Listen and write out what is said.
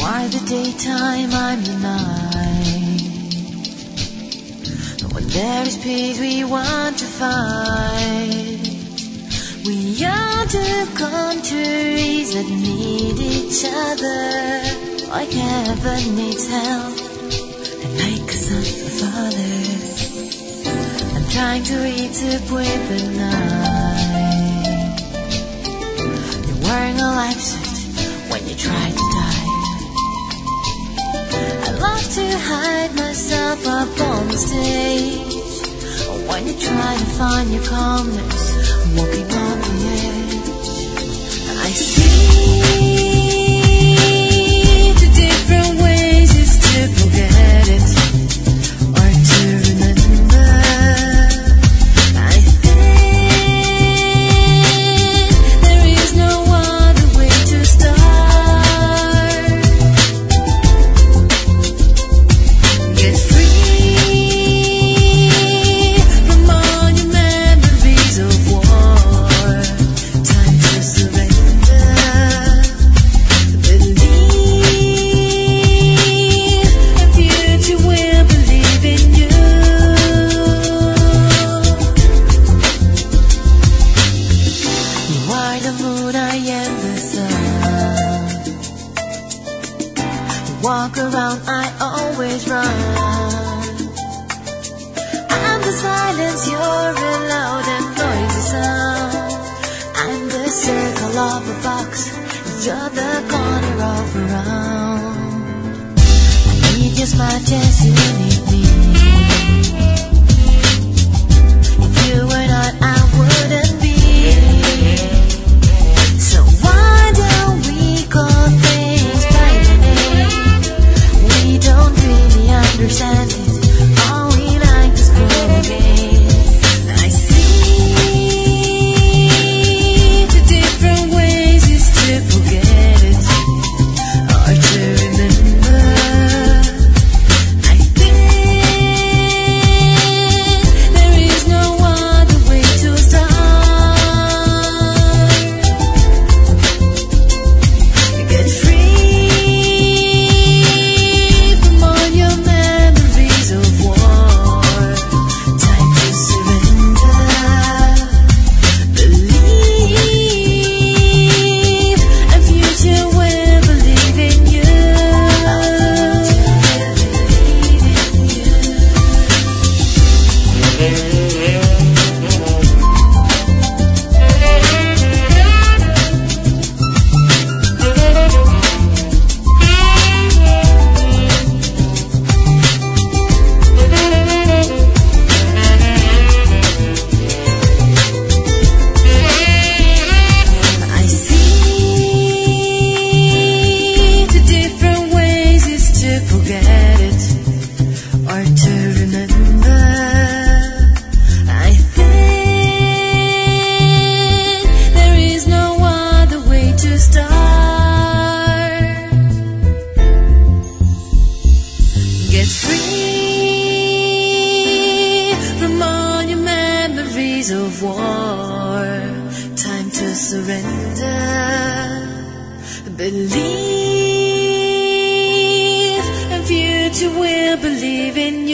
are the daytime, I'm the night. When there is peace we want to fight. We are two countries that need each other, like heaven needs help, and like a son for father. I'm trying to reach up with the night. You're wearing a life suit when you try to die. I love to hide myself up on the stage. When you try to find your calmness, I'm walking on the edge. I see the different ways is to forget it or to remember. I think there is no other way to start. Get free from all your memories of war. Time to surrender. Believe a future will believe in you. You are the moon, I am the sun. You walk around, I always run. I'm the silence, you're a loud and noisy sound. I'm the circle of a box, you're the corner of a round. I need you as much as you need me. If you were not, I wouldn't be. So why don't we call things by their name? We don't really understand it. All we like is broken. I see the different ways is to forget it or to remember. I think there is no other way to start. Get free from all your memories of war. Time to surrender. Believe a future will believe in you. I see the different ways is to forget it or to remember. I think there is no other way to start. Get free from all your memories of war. Time to surrender. Believe a future will believe in you.